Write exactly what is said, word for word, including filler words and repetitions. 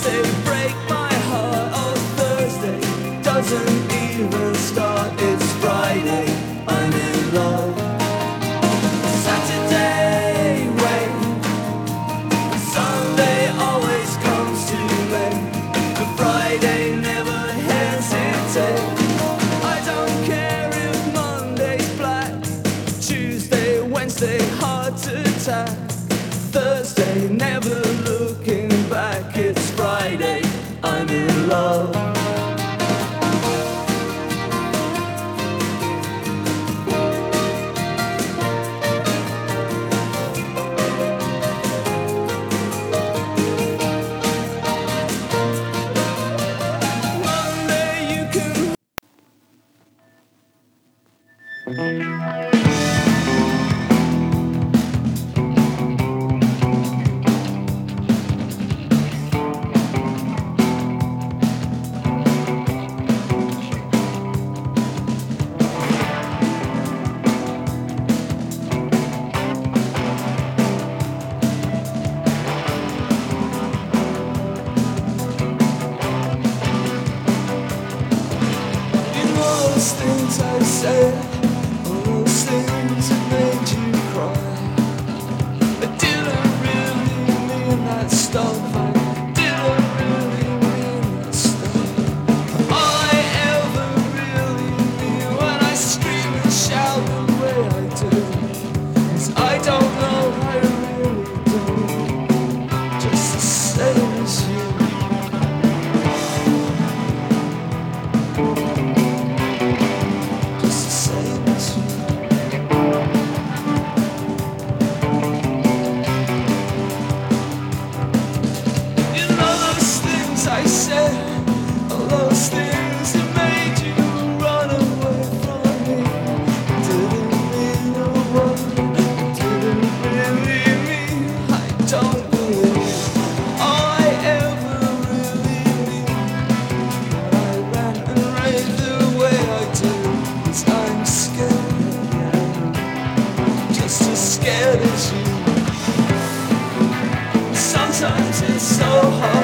Wednesday break my heart. Oh, Thursday doesn't even start. It's Friday, I'm in love. Saturday, wait. Sunday always comes too late. But Friday never hesitates. I don't care if Monday's black. Tuesday, Wednesday, hard to tack. Thursday, never looking back. It's Friday, I'm in love. Monday, you can. All those things I said, all those things that made you cry. I didn't really mean that stuff. I didn't really mean that stuff. All I ever really mean when I scream and shout the way I do is I don't know, I really don't. Just the same as you. I said all those things that made you run away from me. Didn't mean a word, didn't really mean. I don't believe all I ever really mean. But I ran and raved the way I do, 'cause I'm scared, just as scared as you. Sometimes it's so hard.